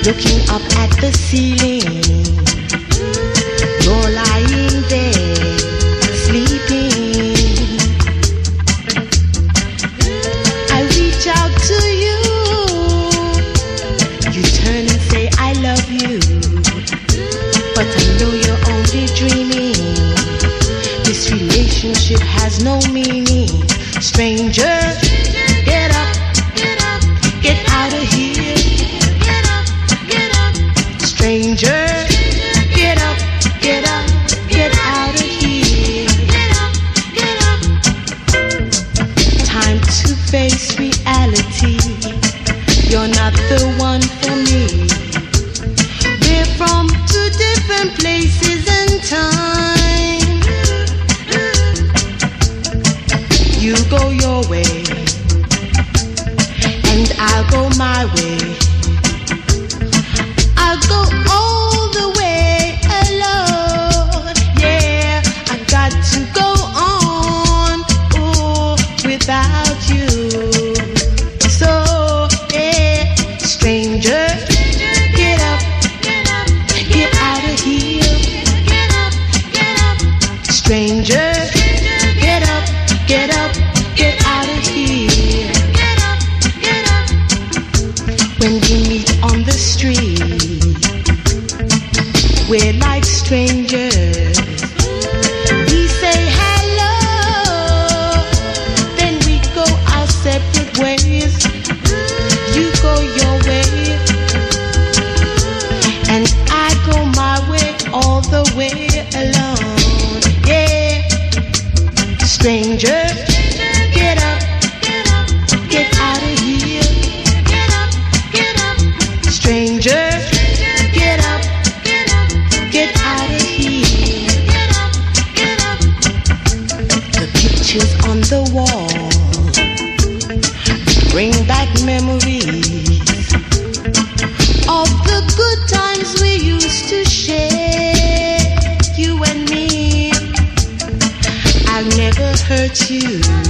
looking up at the ceiling. You're lying there, sleeping. I reach out to you. You turn and say, I love you. But I know you're only dreaming. This relationship has no meaning. Stranger, get up, get out of here. Stranger, get up, get out of here. Time to face reality. You're not the one for me. We're from two different places and time. You go your way, and I'll go my way. I'll go all the way alone. Yeah, I got to go on, oh, without you. So, yeah, stranger, get up, get out of here. Stranger, get up, get out of here. When we meet on the street, we're like strangers. We say hello, then we go our separate ways. You go your way, and I go my way, all the way alone. Yeah, stranger, get up, get out of here. Stranger, get up, get out of here. The pictures on the wall bring back memories of the good times we used to share, you and me. I'll never hurt you.